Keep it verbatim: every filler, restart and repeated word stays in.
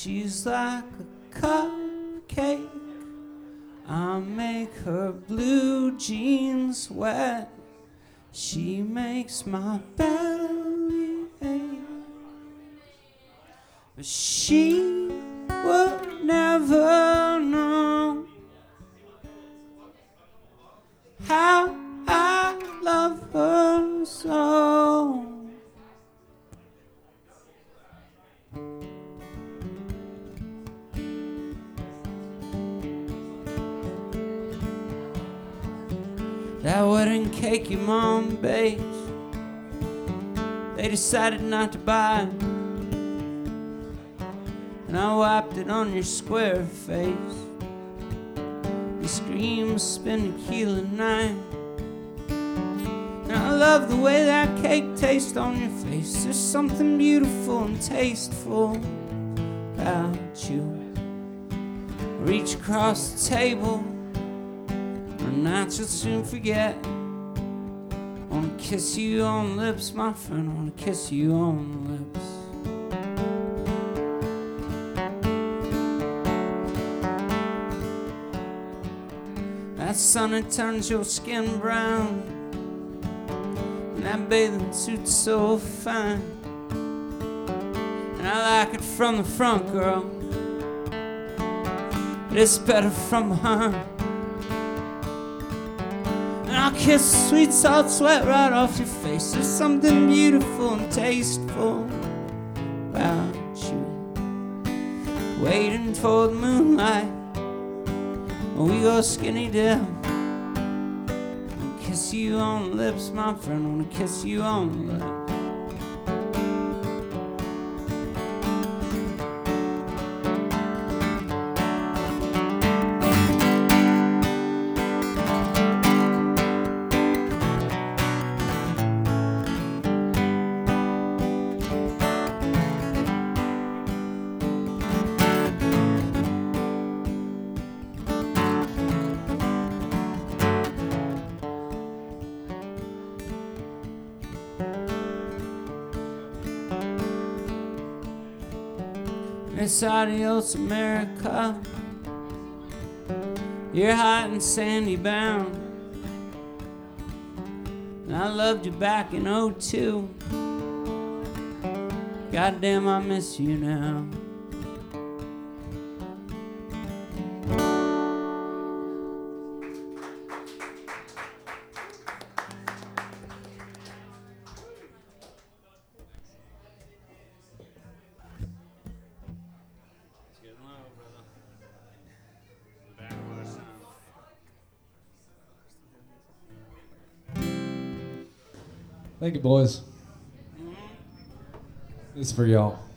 She's like a cupcake. I make her blue jeans wet. She makes my belly ache. But she would never know how I love her so. That wedding cake your mom baked, they decided not to buy it, and I wiped it on your square face. You scream, spin tequila night, and I love the way that cake tastes on your face. There's something beautiful and tasteful about you. Reach across the table, nights you'll soon forget. I wanna kiss you on the lips, my friend. I wanna kiss you on the lips. That sun, it turns your skin brown, and that bathing suit's so fine. And I like it from the front, girl, but it's better from behind. I'll kiss sweet salt sweat right off your face. There's something beautiful and tasteful about you. Waiting for the moonlight when we go skinny dip. I'll kiss you on the lips, my friend. I wanna kiss you on the lips. It's adios, America. You're hot and sandy bound, and I loved you back in oh two. Goddamn, I miss you now. Thank you, boys. This is for y'all.